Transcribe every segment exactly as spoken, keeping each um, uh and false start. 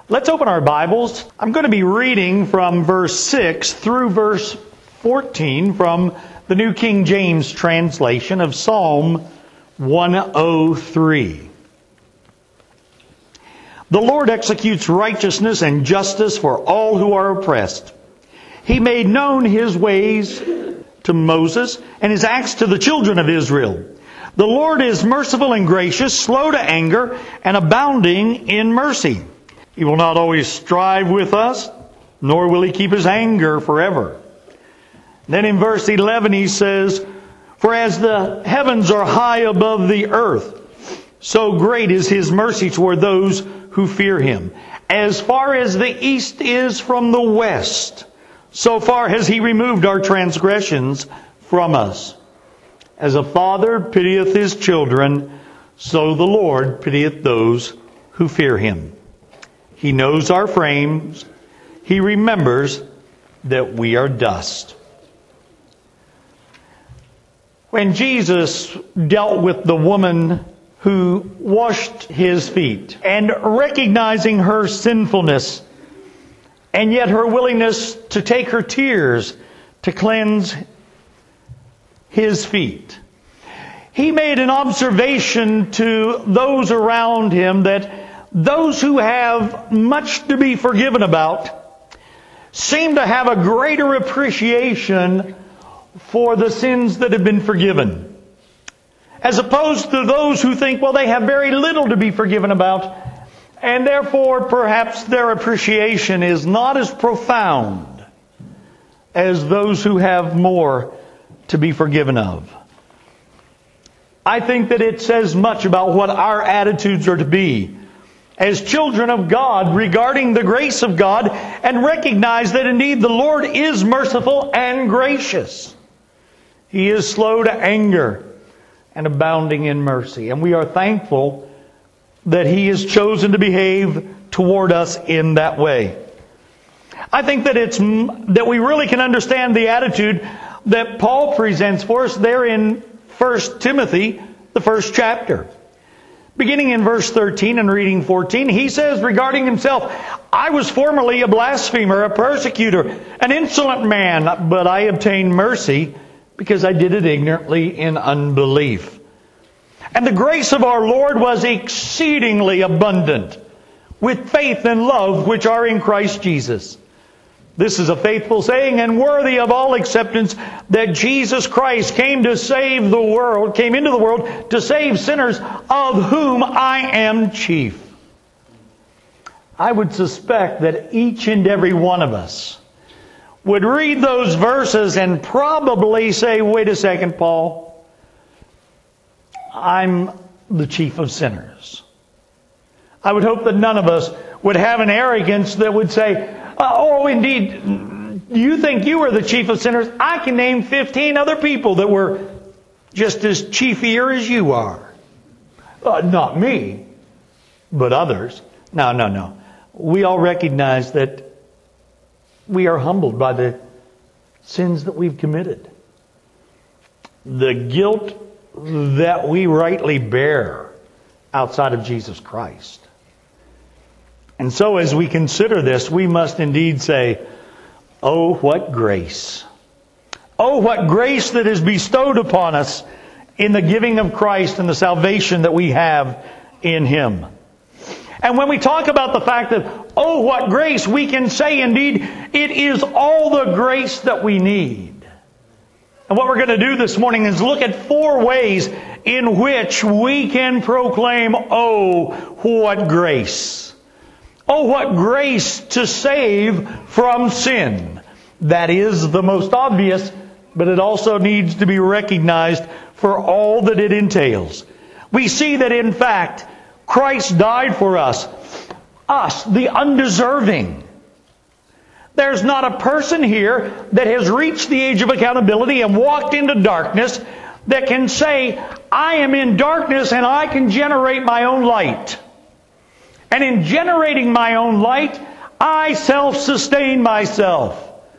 Let's open our Bibles. I'm going to be reading from verse six through verse fourteen from the New King James translation of Psalm one oh three. The Lord executes righteousness and justice for all who are oppressed. He made known His ways to Moses and His acts to the children of Israel. The Lord is merciful and gracious, slow to anger, and abounding in mercy. He will not always strive with us, nor will He keep His anger forever. Then in verse eleven He says, For as the heavens are high above the earth, so great is His mercy toward those who fear Him. As far as the east is from the west, so far has He removed our transgressions from us. As a father pitieth his children, so the Lord pitieth those who fear Him. He knows our frames. He remembers that we are dust. When Jesus dealt with the woman who washed His feet, and recognizing her sinfulness, and yet her willingness to take her tears to cleanse His feet, He made an observation to those around Him that those who have much to be forgiven about seem to have a greater appreciation for the sins that have been forgiven, as opposed to those who think, well, they have very little to be forgiven about, and therefore perhaps their appreciation is not as profound as those who have more to be forgiven of. I think that it says much about what our attitudes are to be as children of God regarding the grace of God, and recognize that indeed the Lord is merciful and gracious. He is slow to anger and abounding in mercy. And we are thankful that He has chosen to behave toward us in that way. I think that it's that we really can understand the attitude that Paul presents for us there in First Timothy, the first chapter. Beginning in verse thirteen and reading fourteen, he says regarding himself, I was formerly a blasphemer, a persecutor, an insolent man, but I obtained mercy because I did it ignorantly in unbelief. And the grace of our Lord was exceedingly abundant with faith and love which are in Christ Jesus. This is a faithful saying and worthy of all acceptance, that Jesus Christ came to save the world, came into the world to save sinners, of whom I am chief. I would suspect that each and every one of us would read those verses and probably say, wait a second, Paul, I'm the chief of sinners. I would hope that none of us would have an arrogance that would say, Uh, oh, indeed, you think you are the chief of sinners? I can name fifteen other people that were just as chiefier as you are. Uh, not me, but others. No, no, no. We all recognize that we are humbled by the sins that we've committed. The guilt that we rightly bear outside of Jesus Christ. And so as we consider this, we must indeed say, oh, what grace. Oh, what grace that is bestowed upon us in the giving of Christ and the salvation that we have in Him. And when we talk about the fact that, oh, what grace, we can say indeed, it is all the grace that we need. And what we're going to do this morning is look at four ways in which we can proclaim, oh, what grace. Oh, what grace to save from sin. That is the most obvious, but it also needs to be recognized for all that it entails. We see that in fact, Christ died for us. Us, the undeserving. There's not a person here that has reached the age of accountability and walked into darkness that can say, I am in darkness and I can generate my own light. And in generating my own light, I self-sustain myself.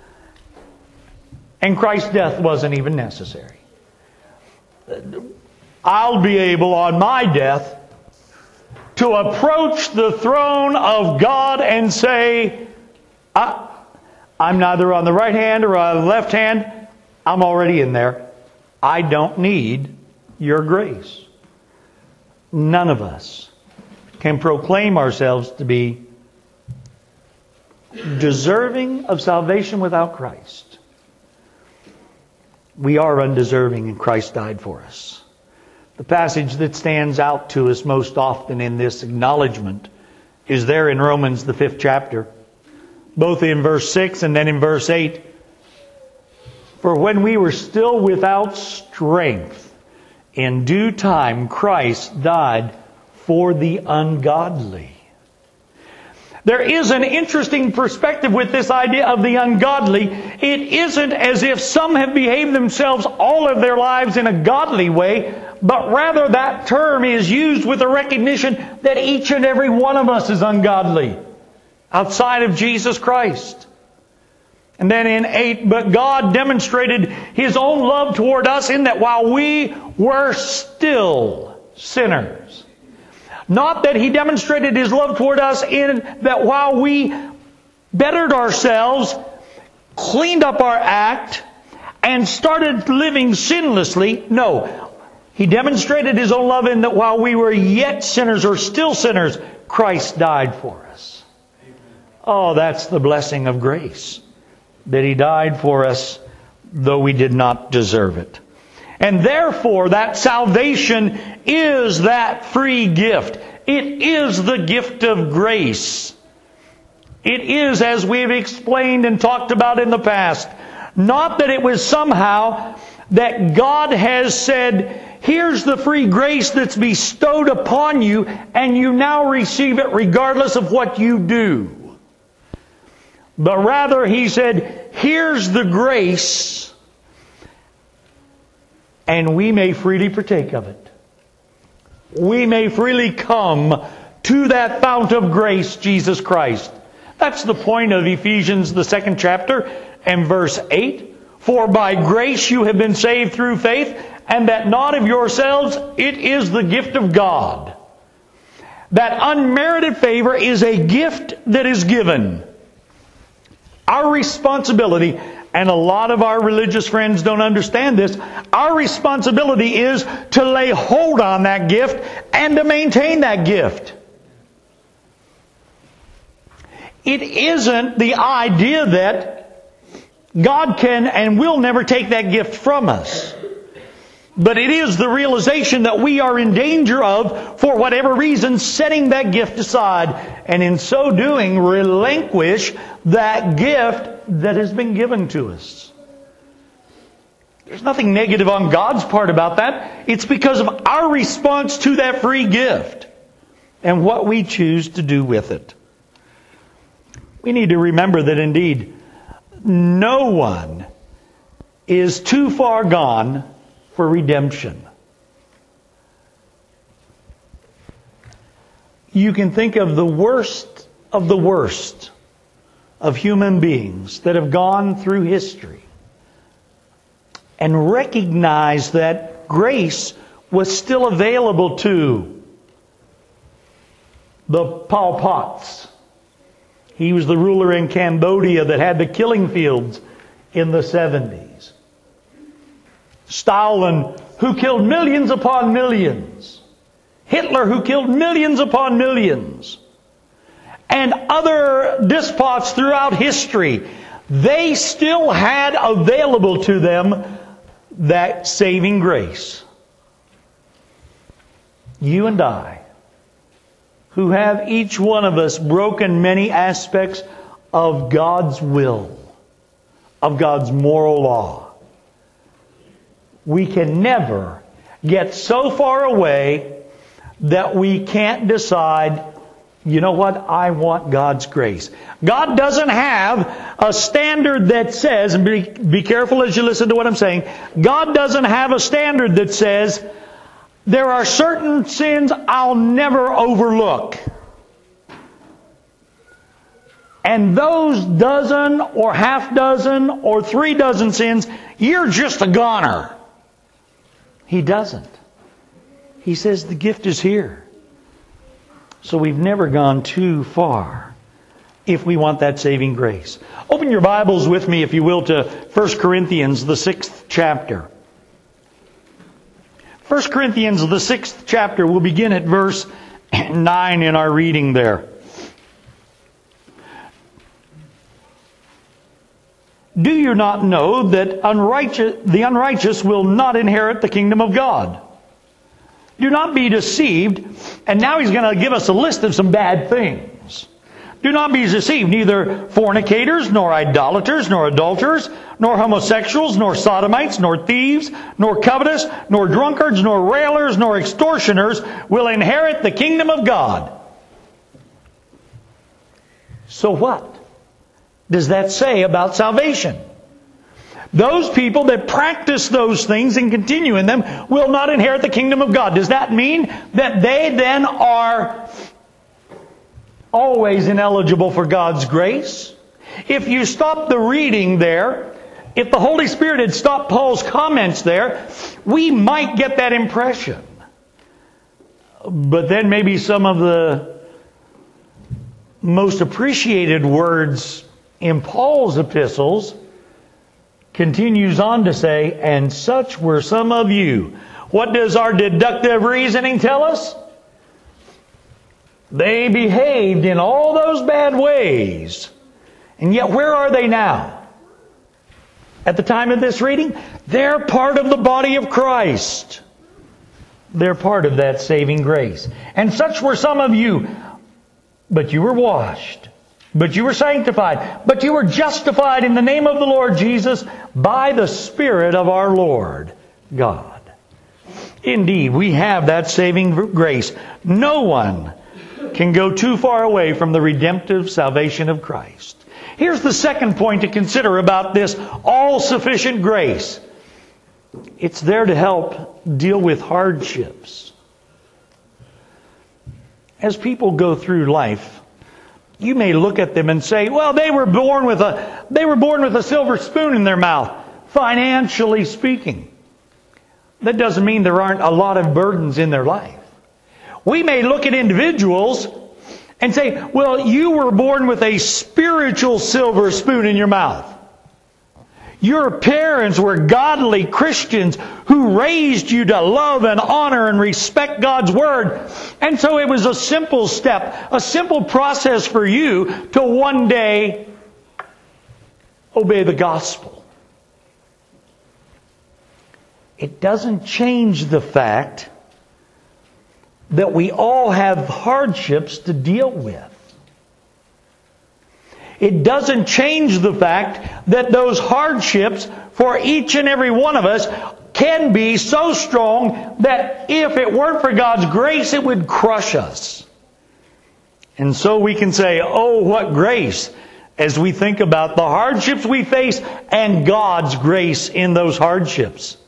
And Christ's death wasn't even necessary. I'll be able on my death to approach the throne of God and say, I, I'm neither on the right hand or on the left hand. I'm already in there. I don't need your grace. None of us can proclaim ourselves to be deserving of salvation without Christ. We are undeserving, and Christ died for us. The passage that stands out to us most often in this acknowledgement is there in Romans, the fifth chapter, both in verse six and then in verse eight. For when we were still without strength, in due time Christ died for the ungodly. There is an interesting perspective with this idea of the ungodly. It isn't as if some have behaved themselves all of their lives in a godly way, but rather that term is used with a recognition that each and every one of us is ungodly outside of Jesus Christ. And then in eight, but God demonstrated His own love toward us in that while we were still sinners. Not that He demonstrated His love toward us in that while we bettered ourselves, cleaned up our act, and started living sinlessly. No. He demonstrated His own love in that while we were yet sinners or still sinners, Christ died for us. Oh, that's the blessing of grace. That He died for us, though we did not deserve it. And therefore, that salvation is that free gift. It is the gift of grace. It is, as we have explained and talked about in the past, not that it was somehow that God has said, here's the free grace that's bestowed upon you, and you now receive it regardless of what you do. But rather, He said, here's the grace, and we may freely partake of it. We may freely come to that fount of grace, Jesus Christ. That's the point of Ephesians, the second chapter, and verse eight. For by grace you have been saved through faith, and that not of yourselves, it is the gift of God. That unmerited favor is a gift that is given. Our responsibility, and a lot of our religious friends don't understand this, our responsibility is to lay hold on that gift and to maintain that gift. It isn't the idea that God can and will never take that gift from us. But it is the realization that we are in danger of, for whatever reason, setting that gift aside. And in so doing, relinquish that gift that has been given to us. There's nothing negative on God's part about that. It's because of our response to that free gift and what we choose to do with it. We need to remember that indeed, no one is too far gone for redemption. You can think of the worst of the worst of human beings that have gone through history and recognize that grace was still available to the Pol Pots. He was the ruler in Cambodia that had the killing fields in the seventies. Stalin, who killed millions upon millions. Hitler, who killed millions upon millions. And other despots throughout history. They still had available to them that saving grace. You and I, who have each one of us broken many aspects of God's will, of God's moral law, we can never get so far away that we can't decide, you know what, I want God's grace. God doesn't have a standard that says, and be, be careful as you listen to what I'm saying, God doesn't have a standard that says, there are certain sins I'll never overlook. And those dozen or half dozen or three dozen sins, you're just a goner. He doesn't. He says the gift is here. So we've never gone too far if we want that saving grace. Open your Bibles with me, if you will, to First Corinthians, the sixth chapter. First Corinthians, the sixth chapter, we'll begin at verse nine in our reading there. Do you not know that unrighteous, the unrighteous will not inherit the kingdom of God? Do not be deceived. And now he's going to give us a list of some bad things. Do not be deceived. Neither fornicators, nor idolaters, nor adulterers, nor homosexuals, nor sodomites, nor thieves, nor covetous, nor drunkards, nor railers, nor extortioners will inherit the kingdom of God. So what does that say about salvation? Those people that practice those things and continue in them will not inherit the kingdom of God. Does that mean that they then are always ineligible for God's grace? If you stop the reading there, if the Holy Spirit had stopped Paul's comments there, we might get that impression. But then maybe some of the most appreciated words in Paul's epistles continues on to say, and such were some of you. What does our deductive reasoning tell us? They behaved in all those bad ways. And yet where are they now? At the time of this reading, they're part of the body of Christ. They're part of that saving grace. And such were some of you, but you were washed. But you were sanctified. But you were justified in the name of the Lord Jesus by the Spirit of our Lord God. Indeed, we have that saving grace. No one can go too far away from the redemptive salvation of Christ. Here's the second point to consider about this all-sufficient grace. It's there to help deal with hardships. As people go through life, you may look at them and say, well, they were born with a they were born with a silver spoon in their mouth, financially speaking. That doesn't mean there aren't a lot of burdens in their life. We may look at individuals and say, well, you were born with a spiritual silver spoon in your mouth. Your parents were godly Christians who raised you to love and honor and respect God's Word. And so it was a simple step, a simple process for you to one day obey the gospel. It doesn't change the fact that we all have hardships to deal with. It doesn't change the fact that those hardships for each and every one of us can be so strong that if it weren't for God's grace, it would crush us. And so we can say, oh, what grace, as we think about the hardships we face and God's grace in those hardships.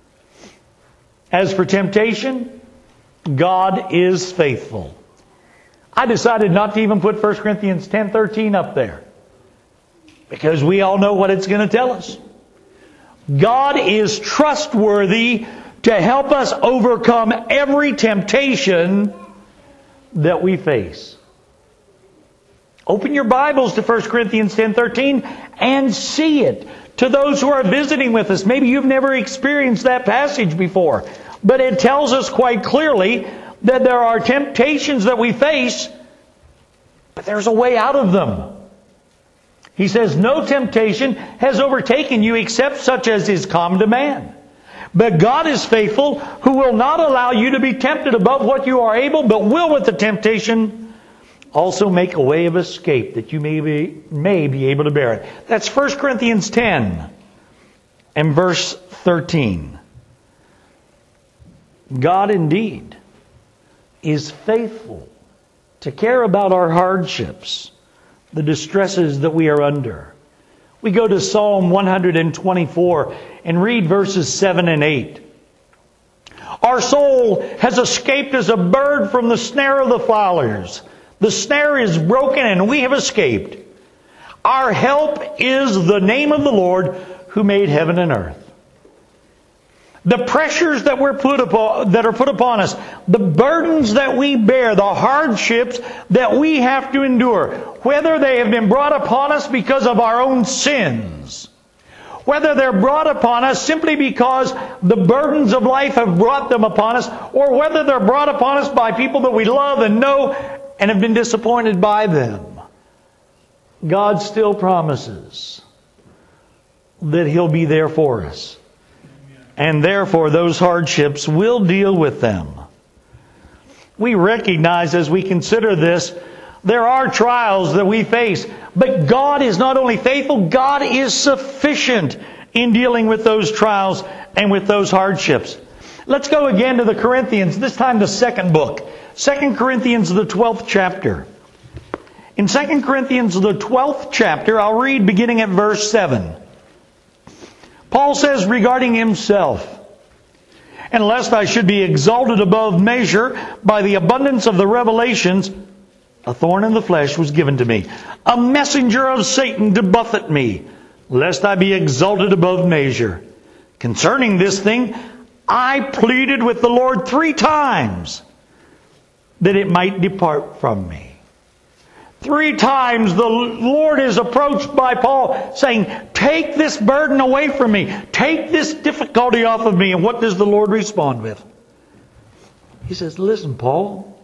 As for temptation, God is faithful. I decided not to even put First Corinthians ten thirteen up there, because we all know what it's going to tell us. God is trustworthy to help us overcome every temptation that we face. Open your Bibles to First Corinthians ten thirteen and see it. To those who are visiting with us, maybe you've never experienced that passage before, but it tells us quite clearly that there are temptations that we face, but there's a way out of them. He says, no temptation has overtaken you except such as is common to man. But God is faithful, who will not allow you to be tempted above what you are able, but will with the temptation also make a way of escape that you may be, may be able to bear it. That's First Corinthians ten and verse thirteen. God indeed is faithful to care about our hardships, the distresses that we are under. We go to Psalm one twenty-four and read verses seven and eight. Our soul has escaped as a bird from the snare of the fowlers. The snare is broken and we have escaped. Our help is the name of the Lord who made heaven and earth. the pressures that we're put upon, that are put upon us, the burdens that we bear, the hardships that we have to endure, whether they have been brought upon us because of our own sins, whether they're brought upon us simply because the burdens of life have brought them upon us, or whether they're brought upon us by people that we love and know and have been disappointed by them, God still promises that He'll be there for us. And therefore, those hardships will deal with them. We recognize as we consider this, there are trials that we face. But God is not only faithful, God is sufficient in dealing with those trials and with those hardships. Let's go again to the Corinthians, this time the second book. Second Corinthians, the twelfth chapter. In Second Corinthians, the twelfth chapter, I'll read beginning at verse seven. Paul says regarding himself, "And lest I should be exalted above measure by the abundance of the revelations, a thorn in the flesh was given to me, a messenger of Satan to buffet me, lest I be exalted above measure. Concerning this thing, I pleaded with the Lord three times that it might depart from me." Three times the Lord is approached by Paul saying, "Take this burden away from me. Take this difficulty off of me." And what does the Lord respond with? He says, "Listen, Paul,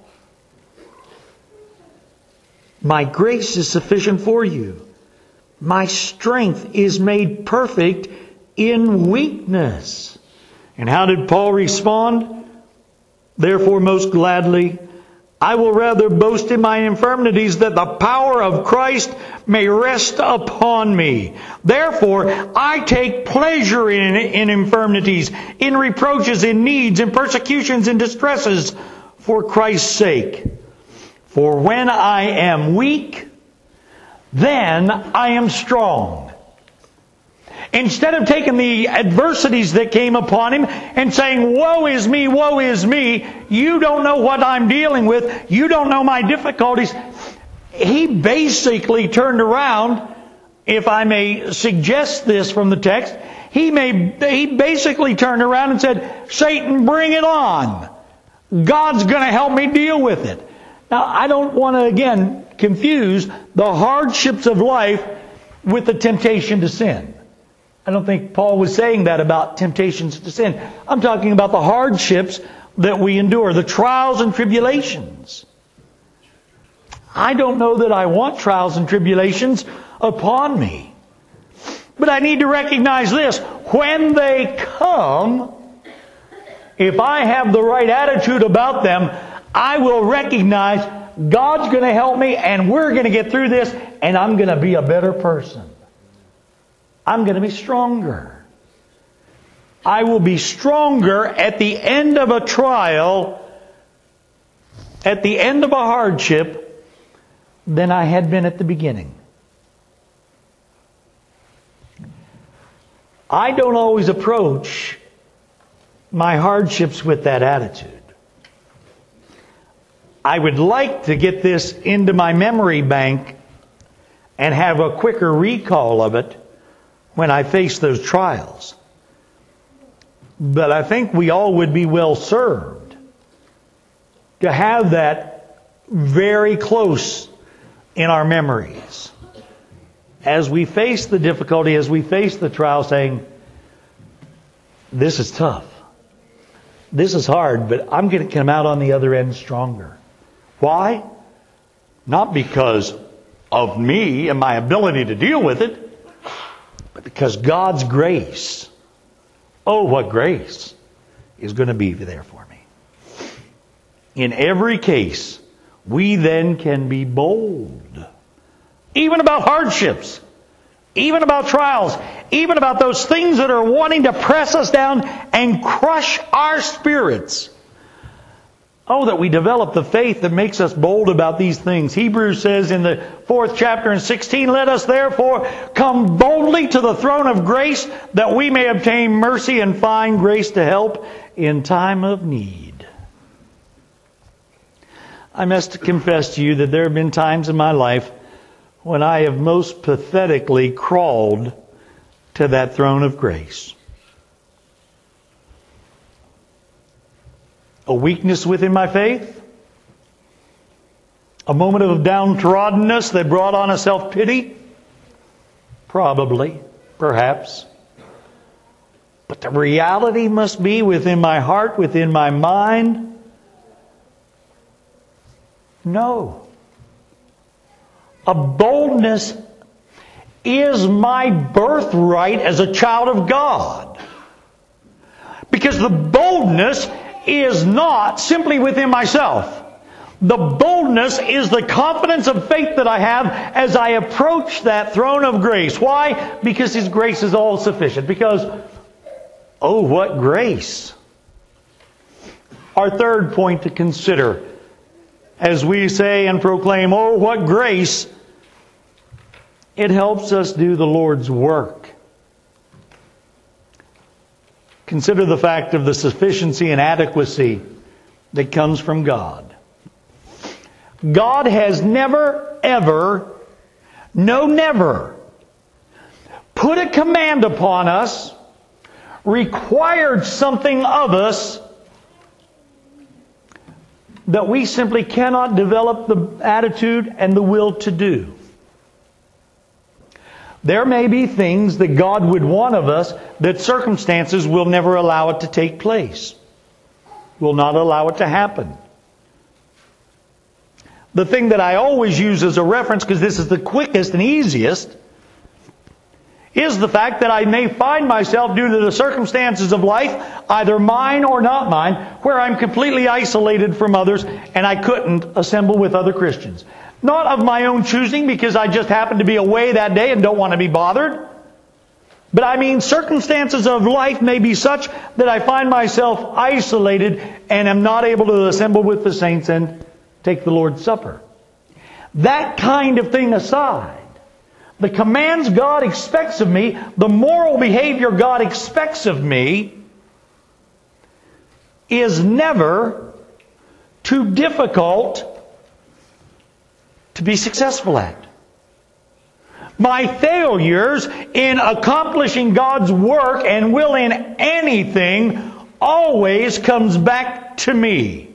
my grace is sufficient for you. My strength is made perfect in weakness." And how did Paul respond? "Therefore, most gladly, I will rather boast in my infirmities, that the power of Christ may rest upon me. Therefore, I take pleasure in, in infirmities, in reproaches, in needs, in persecutions, in distresses, for Christ's sake. For when I am weak, then I am strong." Instead of taking the adversities that came upon him and saying, "Woe is me, woe is me, you don't know what I'm dealing with, you don't know my difficulties," he basically turned around, if I may suggest this from the text, he may he basically turned around and said, "Satan, bring it on. God's going to help me deal with it." Now, I don't want to, again, confuse the hardships of life with the temptation to sin. I don't think Paul was saying that about temptations to sin. I'm talking about the hardships that we endure, the trials and tribulations. I don't know that I want trials and tribulations upon me. But I need to recognize this. When they come, if I have the right attitude about them, I will recognize God's going to help me and we're going to get through this and I'm going to be a better person. I'm going to be stronger. I will be stronger at the end of a trial, at the end of a hardship, than I had been at the beginning. I don't always approach my hardships with that attitude. I would like to get this into my memory bank and have a quicker recall of it when I face those trials. But I think we all would be well served to have that very close in our memories. As we face the difficulty, as we face the trial, saying, "This is tough. This is hard, but I'm going to come out on the other end stronger." Why? Not because of me and my ability to deal with it, but because God's grace, oh, what grace, is going to be there for me. In every case, we then can be bold. Even about hardships, even about trials, even about those things that are wanting to press us down and crush our spirits. Oh, that we develop the faith that makes us bold about these things. Hebrews says in the fourth chapter and sixteen, "Let us therefore come boldly to the throne of grace, that we may obtain mercy and find grace to help in time of need." I must confess to you that there have been times in my life when I have most pathetically crawled to that throne of grace. A weakness within my faith? A moment of downtroddenness that brought on a self-pity? Probably, perhaps. But the reality must be within my heart, within my mind. No. A boldness is my birthright as a child of God. Because the boldness is not simply within myself. The boldness is the confidence of faith that I have as I approach that throne of grace. Why? Because His grace is all sufficient. Because, oh, what grace! Our third point to consider as we say and proclaim, oh, what grace! It helps us do the Lord's work. Consider the fact of the sufficiency and adequacy that comes from God. God has never, ever, no never, put a command upon us, required something of us that we simply cannot develop the attitude and the will to do. There may be things that God would want of us that circumstances will never allow it to take place. Will not allow it to happen. The thing that I always use as a reference, because this is the quickest and easiest, is the fact that I may find myself, due to the circumstances of life, either mine or not mine, where I'm completely isolated from others and I couldn't assemble with other Christians. Not of my own choosing, because I just happened to be away that day and don't want to be bothered. But I mean, circumstances of life may be such that I find myself isolated and am not able to assemble with the saints and take the Lord's Supper. That kind of thing aside, the commands God expects of me, the moral behavior God expects of me, is never too difficult to be successful at. My failures in accomplishing God's work and will in anything always comes back to me.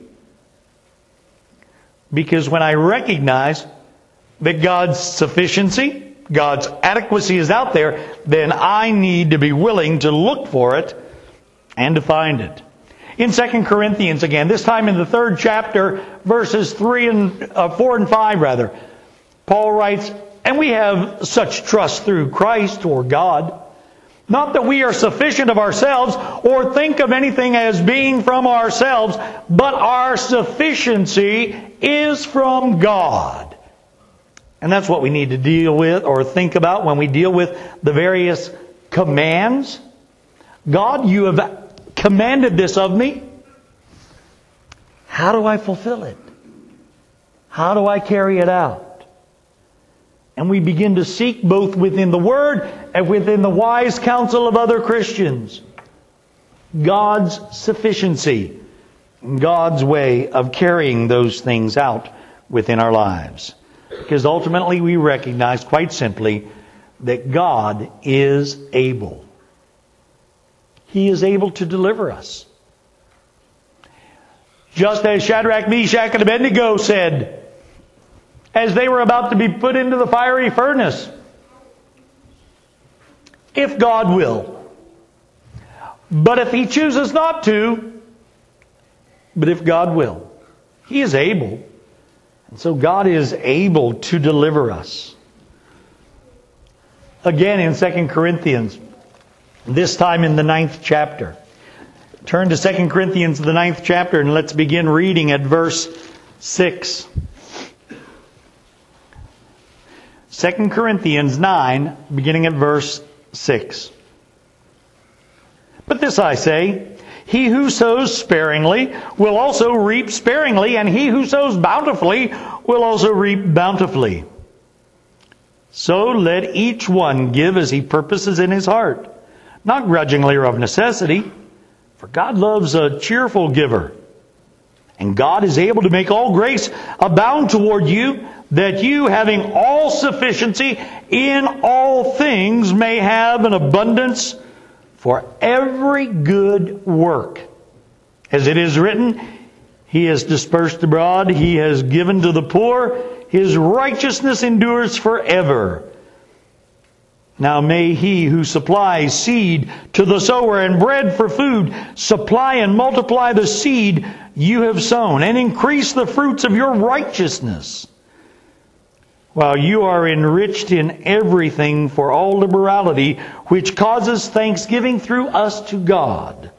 Because when I recognize that God's sufficiency, God's adequacy is out there, then I need to be willing to look for it and to find it. In Second Corinthians again, this time in the third chapter, verses three and uh, four and five rather, Paul writes, "And we have such trust through Christ or God, not that we are sufficient of ourselves or think of anything as being from ourselves, but our sufficiency is from God." And that's what we need to deal with or think about when we deal with the various commands. God, you have commanded this of me. How do I fulfill it? How do I carry it out? And we begin to seek both within the Word and within the wise counsel of other Christians God's sufficiency, God's way of carrying those things out within our lives. Because ultimately we recognize quite simply that God is able. He is able to deliver us. Just as Shadrach, Meshach, and Abednego said, as they were about to be put into the fiery furnace, if God will. But if He chooses not to, but if God will. He is able. And so God is able to deliver us. Again in Second Corinthians, this time in the ninth chapter. Turn to Second Corinthians, the ninth chapter, and let's begin reading at verse six. Second Corinthians nine, beginning at verse six. "But this I say, he who sows sparingly will also reap sparingly, and he who sows bountifully will also reap bountifully. So let each one give as he purposes in his heart, not grudgingly or of necessity, for God loves a cheerful giver. And God is able to make all grace abound toward you, that you, having all sufficiency in all things, may have an abundance for every good work. As it is written, He has dispersed abroad. He has given to the poor. His righteousness endures forever. Now may He who supplies seed to the sower and bread for food supply and multiply the seed you have sown and increase the fruits of your righteousness, while you are enriched in everything for all liberality, which causes thanksgiving through us to God.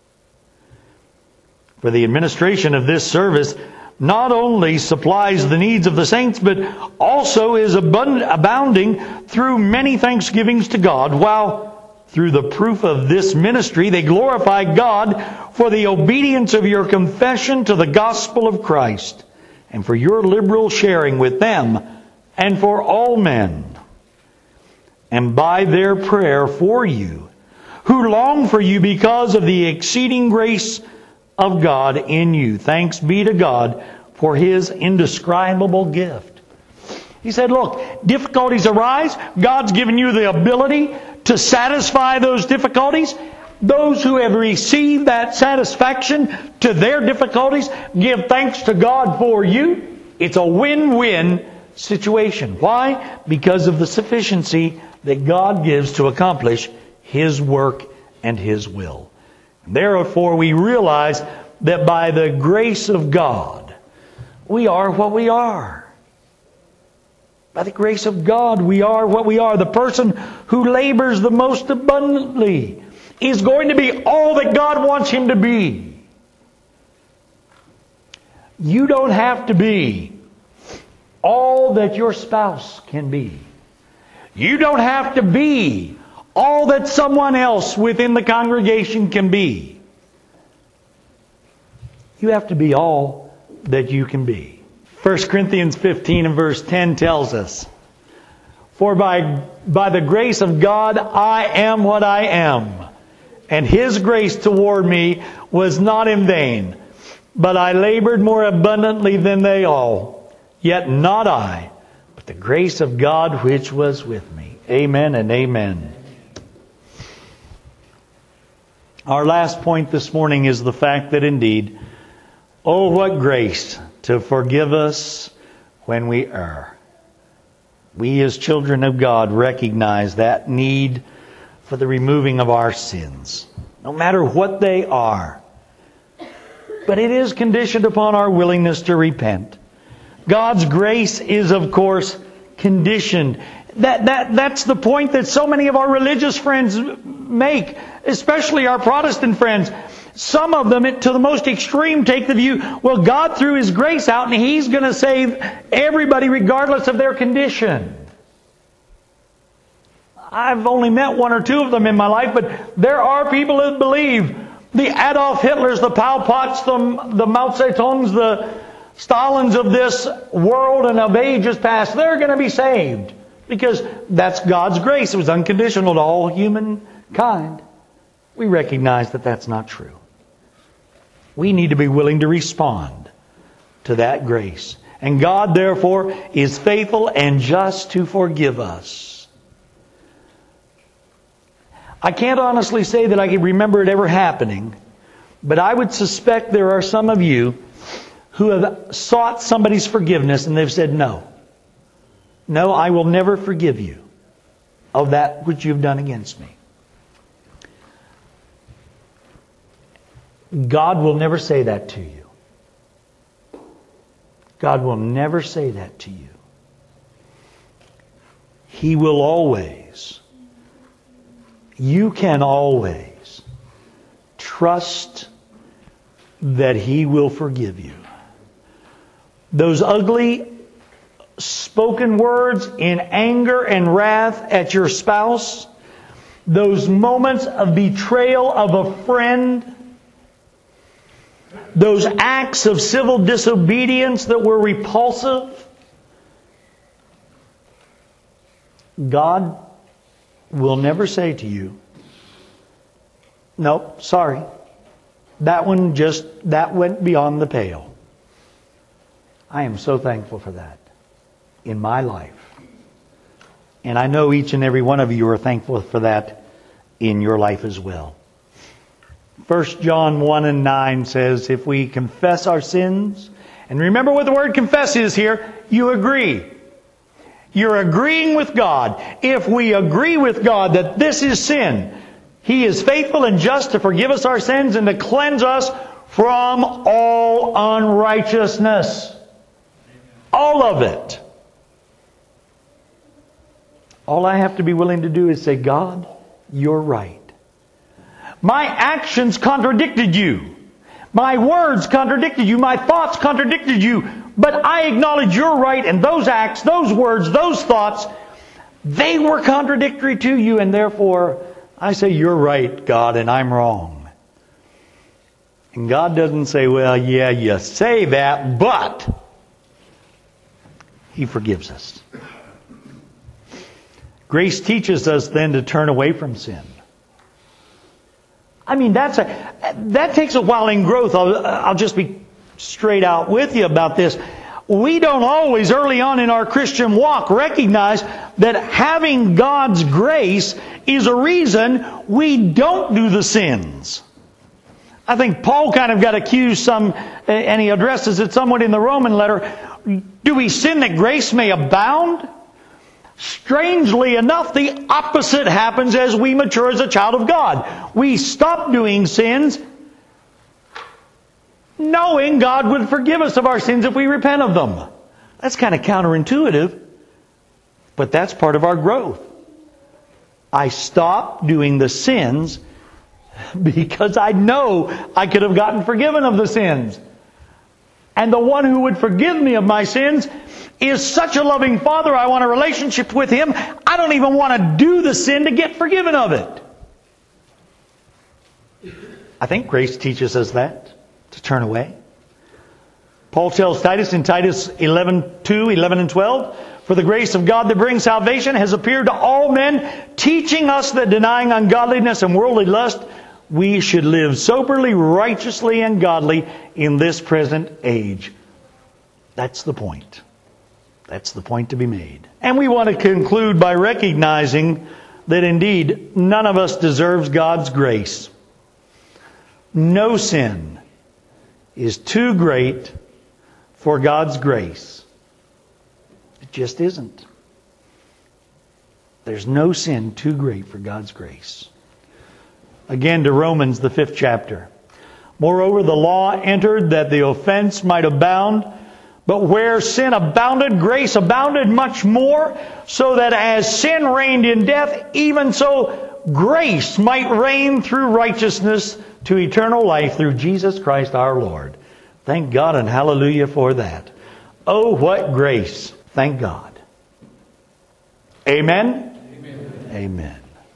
For the administration of this service not only supplies the needs of the saints, but also is abund- abounding through many thanksgivings to God, while through the proof of this ministry they glorify God for the obedience of your confession to the gospel of Christ, and for your liberal sharing with them and for all men, and by their prayer for you, who long for you because of the exceeding grace of God in you. Thanks be to God for His indescribable gift. He said, look, difficulties arise. God's given you the ability to satisfy those difficulties. Those who have received that satisfaction to their difficulties give thanks to God for you. It's a win-win situation. Why? Because of the sufficiency that God gives to accomplish His work and His will. Therefore, we realize that by the grace of God, we are what we are. By the grace of God, we are what we are. The person who labors the most abundantly is going to be all that God wants him to be. You don't have to be all that your spouse can be. You don't have to be all that someone else within the congregation can be. You have to be all that you can be. First Corinthians fifteen and verse ten tells us, for by, by the grace of God I am what I am, and His grace toward me was not in vain, but I labored more abundantly than they all. Yet not I, but the grace of God which was with me. Amen and amen. Our last point this morning is the fact that indeed, oh, what grace to forgive us when we err. We as children of God recognize that need for the removing of our sins, no matter what they are. But it is conditioned upon our willingness to repent. God's grace is, of course, conditioned. That, that, that's the point that so many of our religious friends make, especially our Protestant friends. Some of them, to the most extreme, take the view, well, God threw His grace out and He's going to save everybody regardless of their condition. I've only met one or two of them in my life, but there are people that believe the Adolf Hitlers, the Pol Pots, the, the Mao Zedongs, the Stalins of this world and of ages past, they're going to be saved. Because that's God's grace. It was unconditional to all humankind. We recognize that that's not true. We need to be willing to respond to that grace. And God, therefore, is faithful and just to forgive us. I can't honestly say that I can remember it ever happening, but I would suspect there are some of you who have sought somebody's forgiveness and they've said, no. No, I will never forgive you of that which you've done against me. God will never say that to you. God will never say that to you. He will always, you can always trust that He will forgive you. Those ugly spoken words in anger and wrath at your spouse, those moments of betrayal of a friend, those acts of civil disobedience that were repulsive, God will never say to you, nope, sorry. That one just, that went beyond the pale. I am so thankful for that in my life. And I know each and every one of you are thankful for that in your life as well. First John one and nine says, if we confess our sins, and remember what the word confess is here, you agree. You're agreeing with God. If we agree with God that this is sin, He is faithful and just to forgive us our sins and to cleanse us from all unrighteousness. All of it. All I have to be willing to do is say, God, you're right. My actions contradicted you. My words contradicted you. My thoughts contradicted you. But I acknowledge you're right, and those acts, those words, those thoughts, they were contradictory to you, and therefore I say you're right, God, and I'm wrong. And God doesn't say, well, yeah, you say that, but He forgives us. Grace teaches us then to turn away from sin. I mean, that's a, that takes a while in growth. I'll, I'll just be straight out with you about this. We don't always, early on in our Christian walk, recognize that having God's grace is a reason we don't do the sins. I think Paul kind of got accused some, and he addresses it somewhat in the Roman letter. Do we sin that grace may abound? Strangely enough, the opposite happens as we mature as a child of God. We stop doing sins, knowing God would forgive us of our sins if we repent of them. That's kind of counterintuitive, but that's part of our growth. I stop doing the sins because I know I could have gotten forgiven of the sins. And the one who would forgive me of my sins is such a loving Father. I want a relationship with Him. I don't even want to do the sin to get forgiven of it. I think grace teaches us that, to turn away. Paul tells Titus in Titus eleven two, eleven and twelve, for the grace of God that brings salvation has appeared to all men, teaching us that denying ungodliness and worldly lust, we should live soberly, righteously, and godly in this present age. That's the point. That's the point to be made. And we want to conclude by recognizing that indeed none of us deserves God's grace. No sin is too great for God's grace. It just isn't. There's no sin too great for God's grace. Again to Romans, the fifth chapter. Moreover, the law entered that the offense might abound. But where sin abounded, grace abounded much more, so that as sin reigned in death, even so grace might reign through righteousness to eternal life through Jesus Christ our Lord. Thank God and hallelujah for that. Oh, what grace. Thank God. Amen? Amen. Amen.